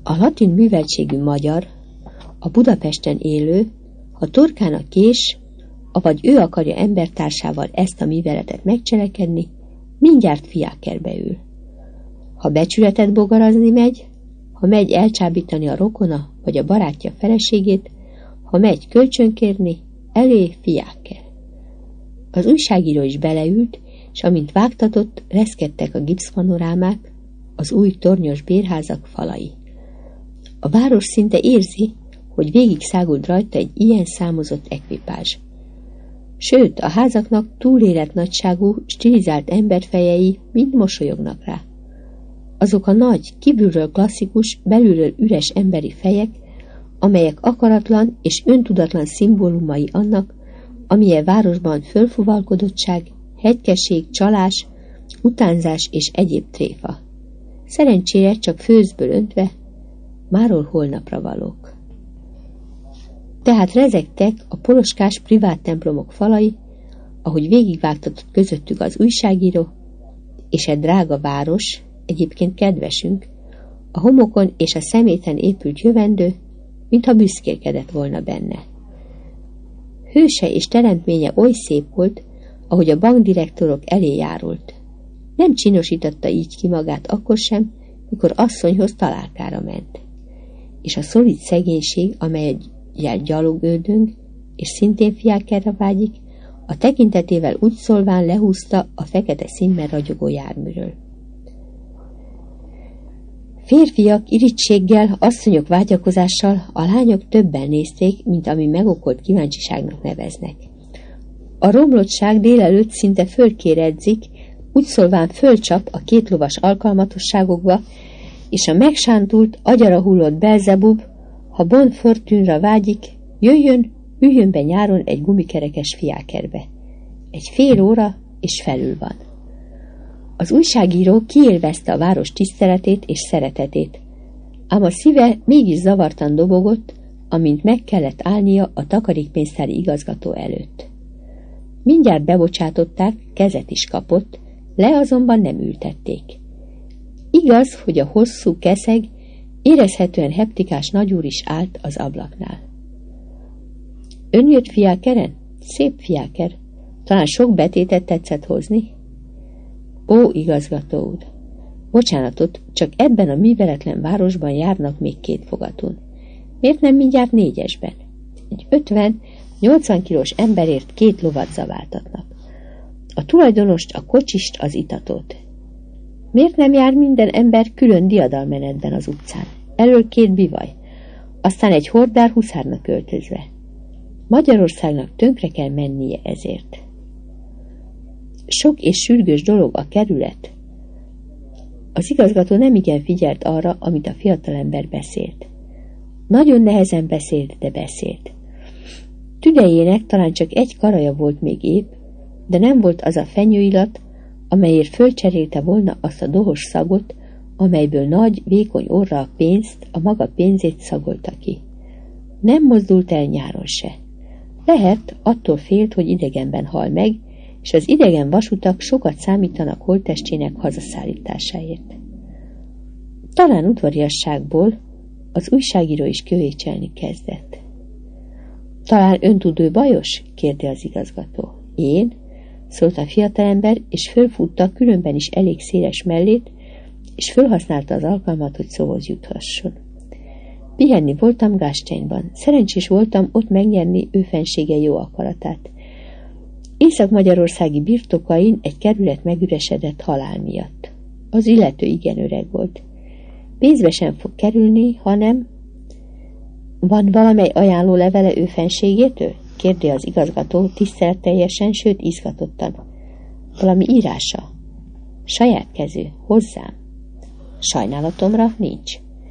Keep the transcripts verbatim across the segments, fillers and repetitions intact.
A latin műveltségű magyar, a Budapesten élő, ha torkán a kés, avagy ő akarja embertársával ezt a műveletet megcselekedni, mindjárt fiákerbe ül. Ha becsületet bogarazni megy, ha megy elcsábítani a rokona vagy a barátja feleségét, ha megy kölcsönkérni, elé fiáker. Az újságíró is beleült, és amint vágtatott, reszkedtek a gipszpanorámák, az új tornyos bérházak falai. A város szinte érzi, hogy végig száguld rajta egy ilyen számozott ekvipázs. Sőt, a házaknak túléletnagyságú, stilizált emberfejei mind mosolyognak rá. Azok a nagy, kívülről klasszikus, belülről üres emberi fejek, amelyek akaratlan és öntudatlan szimbólumai annak, amilyen városban fölfuvalkodottság, hegykesség, csalás, utánzás és egyéb tréfa. Szerencsére csak főzből öntve, máról holnapra valók. Tehát rezegtek a poloskás privát templomok falai, ahogy végigvágtatott közöttük az újságíró, és egy drága város, egyébként kedvesünk, a homokon és a szeméten épült jövendő, mintha büszkélkedett volna benne. Hőse és teremtménye oly szép volt, ahogy a bankdirektorok elé járult. Nem csinosította így ki magát akkor sem, mikor asszonyhoz találkára ment. És a szolid szegénység, amelyet gyalogöldöng, és szintén fiákerre vágyik, a tekintetével úgy szólván lehúzta a fekete színben ragyogó járműről. Férfiak irítséggel, asszonyok vágyakozással, a lányok többen nézték, mint ami megokolt kíváncsiságnak neveznek. A romlottság délelőtt szinte fölkéredzik, úgy szólván fölcsap a kétlovas alkalmatosságokba, és a megsántult, agyara hullott Belzebub, ha Bon Fortune-ra vágyik, jöjjön, üljön be nyáron egy gumikerekes fiákerbe. Egy fél óra, és felül van. Az újságíró kiélvezte a város tiszteletét és szeretetét, ám a szíve mégis zavartan dobogott, amint meg kellett állnia a takarékpénztári igazgató előtt. Mindjárt bebocsátották, kezet is kapott, le azonban nem ültették. Igaz, hogy a hosszú keszeg, érezhetően heptikás nagyúr is állt az ablaknál. Ön jött fiákeren? Szép fiáker. Talán sok betétet tetszett hozni? Ó, igazgató úr! Bocsánatot, csak ebben a műveletlen városban járnak még két fogatón. Miért nem mindjárt négyesben? Egy ötven-nyolcvan kilós emberért két lovat zaváltatnak. A tulajdonost, a kocsist, az itatót. Miért nem jár minden ember külön diadalmenetben az utcán? Elől két bivaj, aztán egy hordár huszárnak öltözve. Magyarországnak tönkre kell mennie ezért. Sok és sürgős dolog a kerület. Az igazgató nem igen figyelt arra, amit a fiatalember beszélt. Nagyon nehezen beszélt, de beszélt. Tüdejének talán csak egy karaja volt még épp, de nem volt az a fenyőillat, amelyért fölcserélte volna azt a dohos szagot, amelyből nagy, vékony orra a pénzt, a maga pénzét szagolta ki. Nem mozdult el nyáron se. Lehet, attól félt, hogy idegenben hal meg, és az idegen vasutak sokat számítanak holttestének hazaszállításáért. Talán udvariasságból az újságíró is kövécselni kezdett. Talán öntudő bajos? Kérde az igazgató. Én? Szólt a fiatalember, és fölfutta különben is elég széles mellét, és fölhasználta az alkalmat, hogy szóhoz juthasson. Pihenni voltam Gastein-ban. Szerencsés voltam ott megnyerni ő fensége jó akaratát. Észak-magyarországi birtokain egy kerület megüresedett halál miatt. Az illető igen öreg volt. Pénzbe sem fog kerülni, hanem... Van valamely ajánló levele ő fenségétől? Kérdi az igazgató tiszteletteljesen, sőt izgatottan. Valami írása? Saját kezű, hozzám. Sajnálatomra nincs.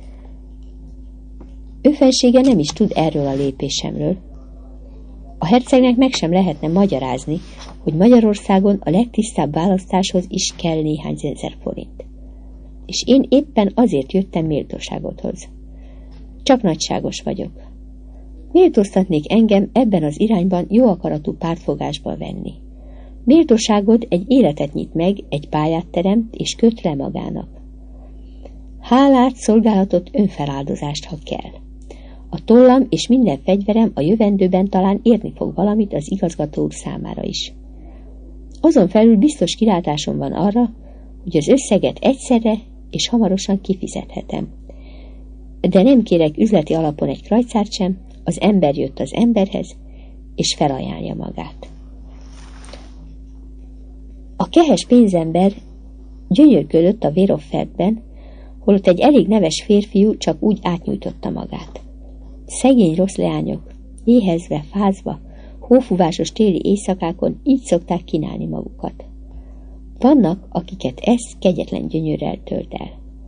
Ő fensége nem is tud erről a lépésemről. A hercegnek meg sem lehetne magyarázni, hogy Magyarországon a legtisztább választáshoz is kell néhány ezer forint. És én éppen azért jöttem méltóságodhoz. Csak nagyságos vagyok. Méltóztatnék engem ebben az irányban jó akaratú pártfogásba venni. Méltóságod egy életet nyit meg, egy pályát teremt és köt le magának. Hálát, szolgálatot, önfeláldozást, ha kell. A tollam és minden fegyverem a jövendőben talán érni fog valamit az igazgató úr számára is. Azon felül biztos kilátásom van arra, hogy az összeget egyszerre és hamarosan kifizethetem. De nem kérek üzleti alapon egy krajcárt sem, az ember jött az emberhez, és felajánlja magát. A kehes pénzember gyönyörködött a Véroffertben, holott egy elég neves férfiú csak úgy átnyújtotta magát. Szegény rossz leányok, éhezve, fázva, hófúvásos téli éjszakákon így szokták kínálni magukat. Vannak, akiket ez kegyetlen gyönyörrel tölt el.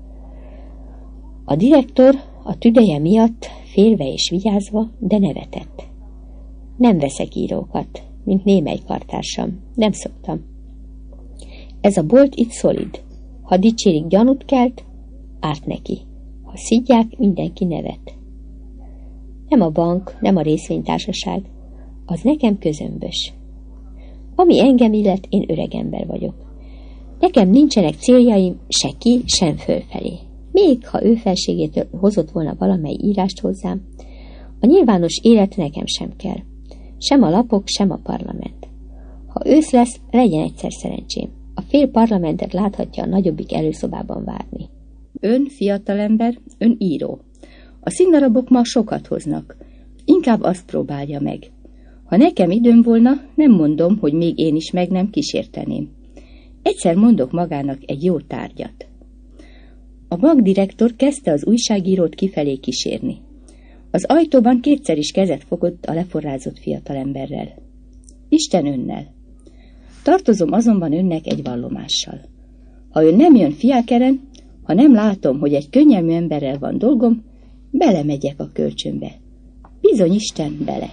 A direktor a tüdeje miatt félve és vigyázva, de nevetett. Nem veszek írókat, mint némely kartársam, nem szoktam. Ez a bolt itt szolid. Ha dicsérik, gyanút kelt, árt neki. Ha szidják, mindenki nevet. Nem a bank, nem a részvénytársaság, az nekem közömbös. Ami engem illet, én öreg ember vagyok. Nekem nincsenek céljaim se ki, sem fölfelé. Még ha ő felségétől hozott volna valamely írást hozzám, a nyilvános élet nekem sem kell. Sem a lapok, sem a parlament. Ha ősz lesz, legyen egyszer szerencsém. A fél parlamentet láthatja a nagyobbik előszobában várni. Ön fiatalember, ön író. A színdarabok ma sokat hoznak. Inkább azt próbálja meg. Ha nekem időm volna, nem mondom, hogy még én is meg nem kísérteném. Egyszer mondok magának egy jó tárgyat. A bankdirektor kezdte az újságírót kifelé kísérni. Az ajtóban kétszer is kezet fogott a leforrázott fiatalemberrel. Isten önnel. Tartozom azonban önnek egy vallomással. Ha ön nem jön fiákeren, ha nem látom, hogy egy könnyelmű emberrel van dolgom, belemegyek a kölcsönbe. Bizony Isten, bele.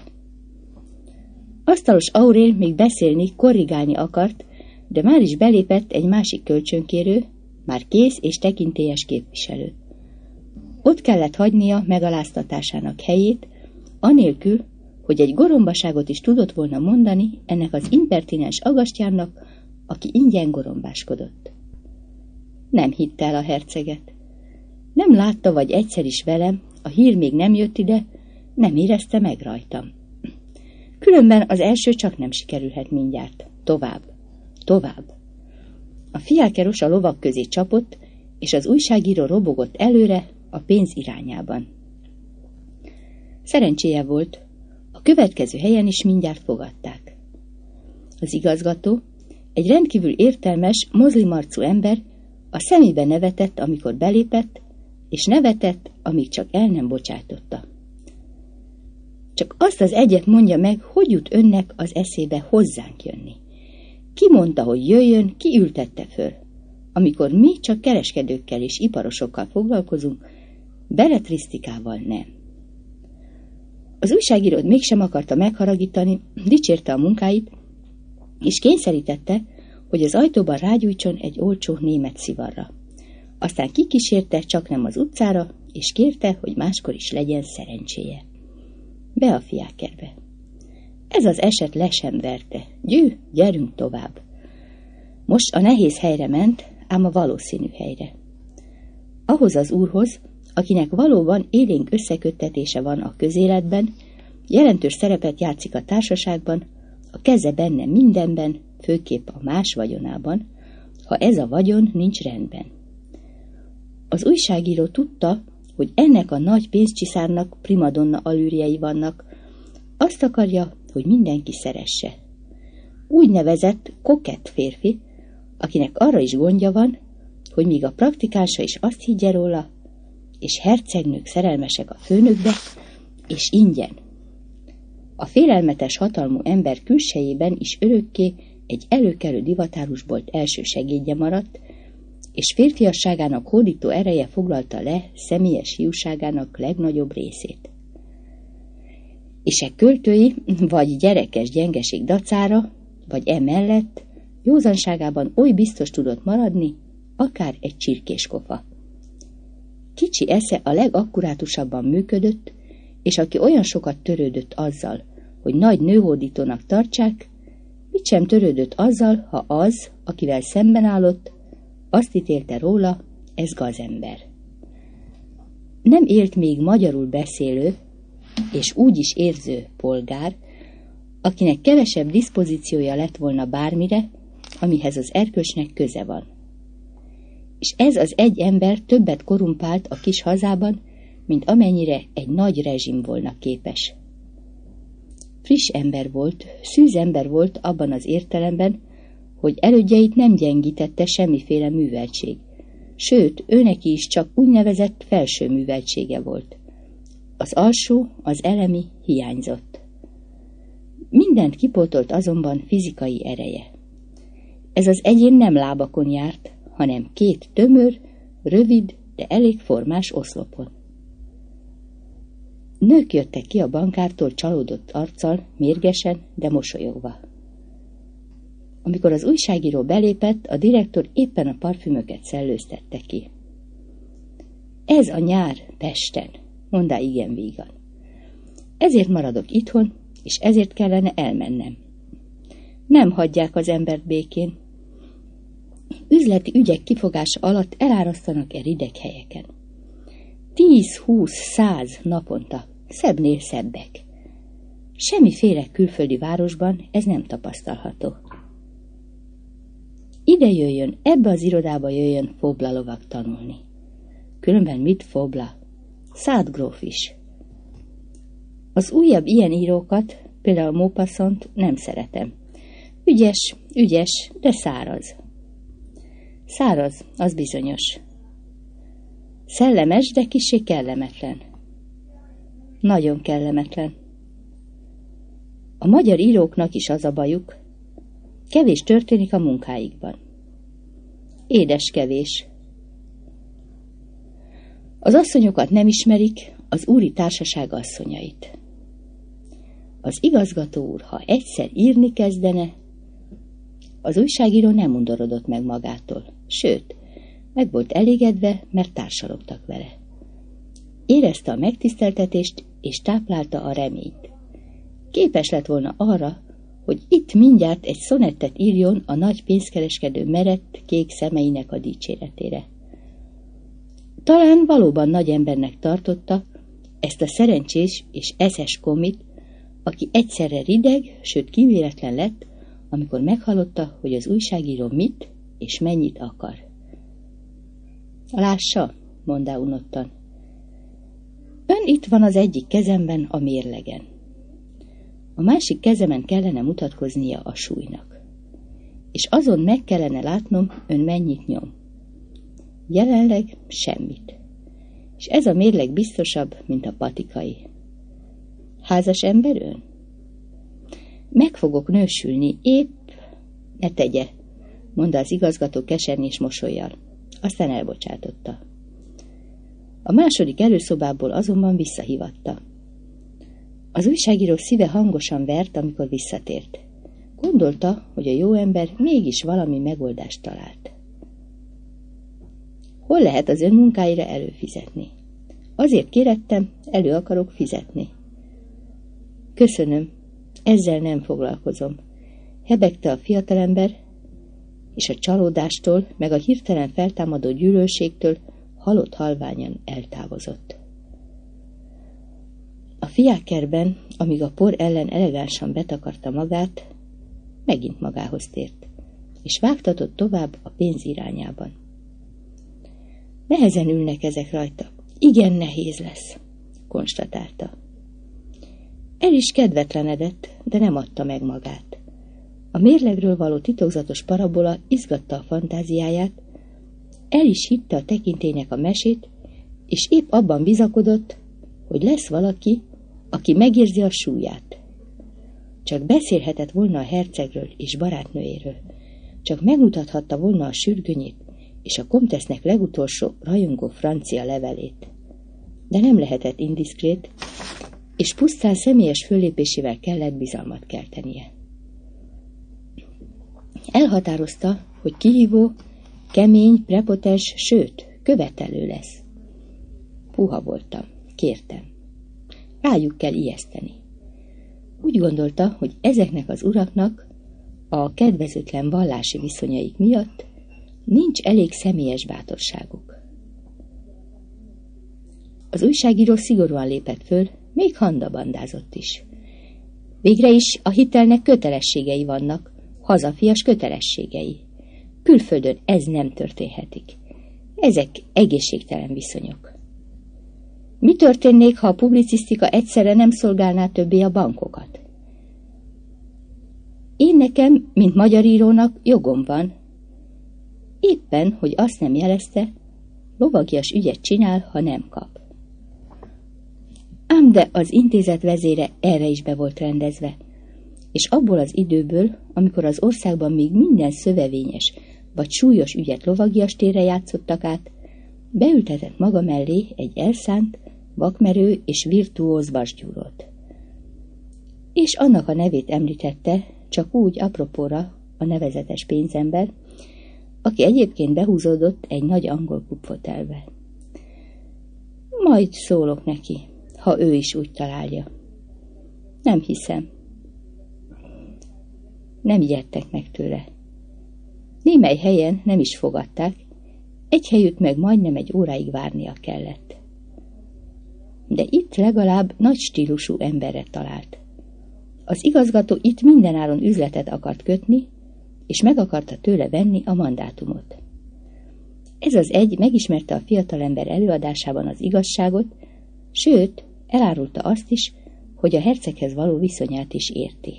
Asztalos Aurél még beszélni, korrigálni akart, de már is belépett egy másik kölcsönkérő, már kész és tekintélyes képviselő. Ott kellett hagynia megaláztatásának helyét, anélkül, hogy egy gorombaságot is tudott volna mondani ennek az impertinens agastyárnak, aki ingyen gorombáskodott. Nem hitte el a herceget. Nem látta, vagy egyszer is velem, a hír még nem jött ide, nem érezte meg rajtam. Különben az első csak nem sikerülhet mindjárt. Tovább, tovább. A fiákeros a lovak közé csapott, és az újságíró robogott előre a pénz irányában. Szerencséje volt, a következő helyen is mindjárt fogadták. Az igazgató, egy rendkívül értelmes, mozlimarcú ember, a szemébe nevetett, amikor belépett, és nevetett, amíg csak el nem bocsátotta. Csak azt az egyet mondja meg, hogy jut önnek az eszébe hozzánk jönni. Ki mondta, hogy jöjjön, ki ültette föl? Amikor mi csak kereskedőkkel és iparosokkal foglalkozunk, beletrisztikával nem. Az újságírót mégsem akarta megharagítani, dicsérte a munkáit, és kényszerítette, hogy az ajtóban rágyújtson egy olcsó német szivarra. Aztán kikísérte csak nem az utcára, és kérte, hogy máskor is legyen szerencséje. Be a fiákerbe. Ez az eset le sem verte. Gyű, gyerünk tovább. Most a nehéz helyre ment, ám a valószínű helyre. Ahhoz az úrhoz, akinek valóban élénk összeköttetése van a közéletben, jelentős szerepet játszik a társaságban, a keze benne mindenben, főképp a más vagyonában, ha ez a vagyon nincs rendben. Az újságíró tudta, hogy ennek a nagy pénzcsiszárnak primadonna alűrjei vannak, azt akarja, hogy mindenki szeresse. Úgynevezett kokett férfi, akinek arra is gondja van, hogy míg a praktikánsa is azt higgye róla, és hercegnők szerelmesek a főnökbe, és ingyen. A félelmetes hatalmú ember külsejében is örökké egy előkelő divatárusbolt első segédje maradt, és férfiasságának hódító ereje foglalta le személyes hiúságának legnagyobb részét. És e költői, vagy gyerekes gyengeség dacára, vagy emellett józanságában oly biztos tudott maradni, akár egy csirkéskofa. Kicsi esze a legakkurátusabban működött, és aki olyan sokat törődött azzal, hogy nagy nőhódítónak tartsák, mit sem törődött azzal, ha az, akivel szemben állott, azt ítélte róla, ez gazember. nem élt még magyarul beszélő és úgy is érző polgár, akinek kevesebb diszpozíciója lett volna bármire, amihez az erkölcsnek köze van. És ez az egy ember többet korrumpált a kis hazában, mint amennyire egy nagy rezsim volna képes. Friss ember volt, szűz ember volt abban az értelemben, hogy elődjeit nem gyengítette semmiféle műveltség, sőt, őneki is csak úgynevezett felső műveltsége volt. Az alsó, az elemi hiányzott. Mindent kipótolt azonban fizikai ereje. Ez az egyén nem lábakon járt, hanem két tömör, rövid, de elég formás oszlopon. Nők jöttek ki a bankártól csalódott arccal, mérgesen, de mosolyogva. Amikor az újságíró belépett, a direktor éppen a parfümöket szellőztette ki. Ez a nyár Pesten, mondta igen vígan. Ezért maradok itthon, és ezért kellene elmennem. Nem hagyják az embert békén. Üzleti ügyek kifogása alatt elárasztanak-e rideg helyeken. Tíz, húsz, száz naponta, szebbnél szebbek. Semmiféle külföldi városban ez nem tapasztalható. Ide jöjjön, ebbe az irodába jöjjön Fobla lovag tanulni. Különben mit Fobla? Szád gróf is. Az újabb ilyen írókat, például Maupassant nem szeretem. Ügyes, ügyes, de száraz. Száraz, az bizonyos. Szellemes, de kissé kellemetlen. Nagyon kellemetlen. A magyar íróknak is az a bajuk, kevés történik a munkáikban. Édes kevés. Az asszonyokat nem ismerik, az úri társaság asszonyait. Az igazgató úr, ha egyszer írni kezdene, az újságíró nem undorodott meg magától, sőt, meg volt elégedve, mert társalogtak vele. Érezte a megtiszteltetést, és táplálta a reményt. Képes lett volna arra, hogy itt mindjárt egy szonettet írjon a nagy pénzkereskedő merett, kék szemeinek a dicséretére. Talán valóban nagy embernek tartotta ezt a szerencsés és eszes komit, aki egyszerre rideg, sőt kíméletlen lett, amikor meghallotta, hogy az újságíró mit és mennyit akar. Lássa, mondta unottan. Ön itt van az egyik kezemben a mérlegen. A másik kezemen kellene mutatkoznia a súlynak. És azon meg kellene látnom, ön mennyit nyom. Jelenleg semmit. És ez a mérleg biztosabb, mint a patikai. Házas ember ön? Meg fogok nősülni, épp... Ne tegye, mondta az igazgató kesernyés mosollyal. Aztán elbocsátotta. A második előszobából azonban visszahívatta. Az újságíró szíve hangosan vert, amikor visszatért. Gondolta, hogy a jó ember mégis valami megoldást talált. Hol lehet az ön munkáira előfizetni? Azért kérettem, elő akarok fizetni. Köszönöm, ezzel nem foglalkozom. Hebegte a fiatalember, és a csalódástól, meg a hirtelen feltámadó gyűlölségtől halott halványan eltávozott. A fiákkerben, amíg a por ellen elegánsan betakarta magát, megint magához tért, és vágtatott tovább a pénz irányában. Nehezen ülnek ezek rajta. Igen nehéz lesz, konstatálta. El is kedvetlenedett, de nem adta meg magát. A mérlegről való titokzatos parabola izgatta a fantáziáját, el is hitte a tekintélynek a mesét, és épp abban bizakodott, hogy lesz valaki, aki megérzi a súlyát. Csak beszélhetett volna a hercegről és barátnőjéről, csak megmutathatta volna a sürgönyét és a komtesznek legutolsó rajongó francia levelét. De nem lehetett indiszkrét, és pusztán személyes föllépésével kellett bizalmat keltenie. Elhatározta, hogy kihívó, kemény, prepotens, sőt, követelő lesz. Puha voltam, kértem. Rájuk kell ijeszteni. Úgy gondolta, hogy ezeknek az uraknak a kedvezőtlen vallási viszonyaik miatt nincs elég személyes bátorságuk. Az újságíró szigorúan lépett föl, még handabandázott is. Végre is a hitelnek kötelességei vannak, hazafias kötelességei. Külföldön ez nem történhetik. Ezek egészségtelen viszonyok. Mi történnék, ha a publicisztika egyszerre nem szolgálná többé a bankokat? Én nekem, mint magyar írónak jogom van. Éppen, hogy azt nem jelezte, lovagias ügyet csinál, ha nem kap. Ám de az intézet vezére erre is be volt rendezve, és abból az időből, amikor az országban még minden szövevényes vagy súlyos ügyet lovagias térre játszottak át, beültetett maga mellé egy elszánt, vakmerő és virtuóz vasgyúrót. És annak a nevét említette, csak úgy apropóra a nevezetes pénzember, aki egyébként behúzódott egy nagy angol klubfotelbe. Majd szólok neki, ha ő is úgy találja. Nem hiszem. Nem ijedtek meg tőle. Némely helyen nem is fogadták, egy helyütt meg majdnem egy óráig várnia kellett. De itt legalább nagy stílusú emberre talált. Az igazgató itt mindenáron üzletet akart kötni, és meg akarta tőle venni a mandátumot. Ez az egy megismerte a fiatalember előadásában az igazságot, sőt, elárulta azt is, hogy a herceghez való viszonyát is érti.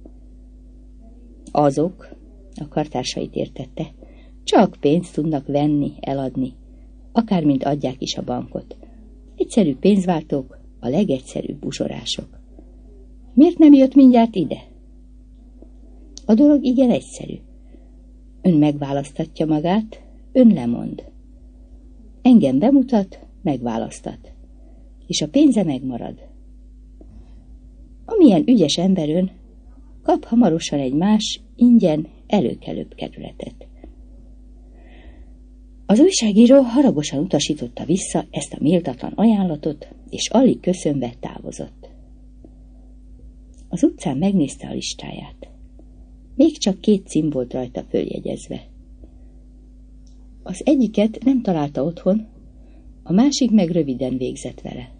Azok, a kartársait értette, csak pénzt tudnak venni, eladni, akármint adják is a bankot. Egyszerű pénzváltók, a legegyszerűbb buzsorások. Miért nem jött mindjárt ide? A dolog igen egyszerű. Ön megválasztatja magát, ön lemond. Engem bemutat, megválasztat. És a pénze megmarad. Amilyen ügyes ember ön, kap hamarosan egy más, ingyen előkelőbb kerületet. Az újságíró haragosan utasította vissza ezt a méltatlan ajánlatot, és alig köszönve távozott. Az utcán megnézte a listáját. Még csak két cím volt rajta följegyezve. Az egyiket nem találta otthon, a másik meg röviden végzett vele.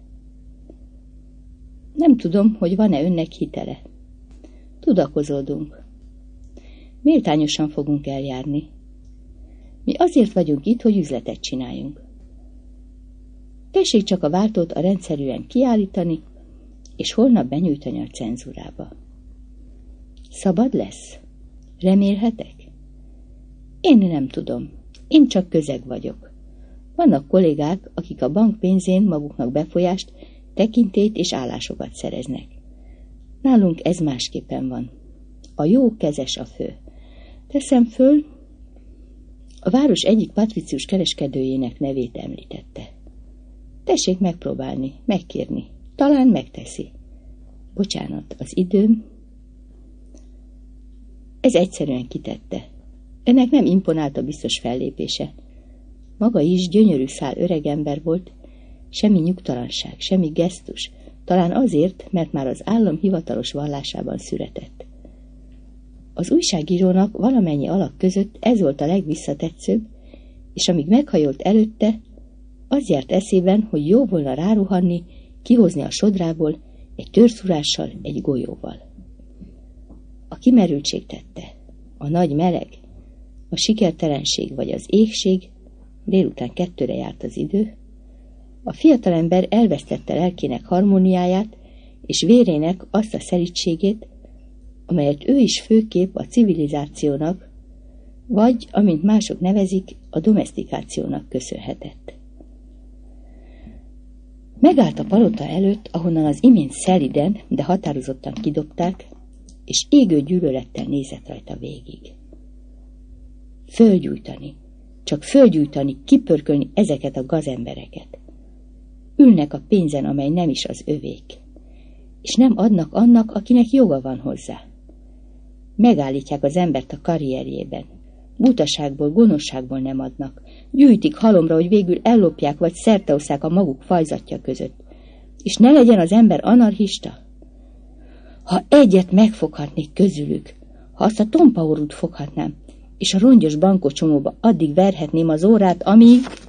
Nem tudom, hogy van-e önnek hitele. Tudakozódunk. Méltányosan fogunk eljárni. Mi azért vagyunk itt, hogy üzletet csináljunk. Tessék csak a váltót a rendszerűen kiállítani, és holnap benyújtani a cenzúrába. Szabad lesz? Remélhetek? Én nem tudom. Én csak közeg vagyok. Vannak kollégák, akik a bank pénzén maguknak befolyást, tekintélyt és állásokat szereznek. Nálunk ez másképpen van. A jó kezes a fő. Teszem föl, a város egyik patricius kereskedőjének nevét említette. Tessék megpróbálni, megkérni. Talán megteszi. Bocsánat, az időm. Ez egyszerűen kitette. Ennek nem imponált a biztos fellépése. Maga is gyönyörű szál öregember volt, semmi nyugtalanság, semmi gesztus, talán azért, mert már az állam hivatalos vallásában született. Az újságírónak valamennyi alak között ez volt a legvisszatetszőbb, és amíg meghajolt előtte, az járt eszében, hogy jó volna ráruhanni, kihozni a sodrából egy törszúrással, egy golyóval. A kimerültség tette, a nagy meleg, a sikertelenség vagy az éhség, délután kettőre járt az idő, a fiatalember elvesztette lelkének harmóniáját és vérének azt a szelídségét, amelyet ő is főképp a civilizációnak, vagy, amint mások nevezik, a domesztikációnak köszönhetett. Megállt a palota előtt, ahonnan az imént szeliden, de határozottan kidobták, és égő gyűlölettel nézett rajta végig. Fölgyújtani, csak fölgyújtani, kipörkölni ezeket a gazembereket. Ülnek a pénzen, amely nem is az övék, és nem adnak annak, akinek joga van hozzá. Megállítják az embert a karrierjében. Butaságból, gonoszságból nem adnak. Gyűjtik halomra, hogy végül ellopják vagy szerteosszák a maguk fajzatja között. És ne legyen az ember anarchista. Ha egyet megfoghatnék közülük, ha azt a tompa orrút foghatnám, és a rongyos bankocsomóba addig verhetném az órát, amíg...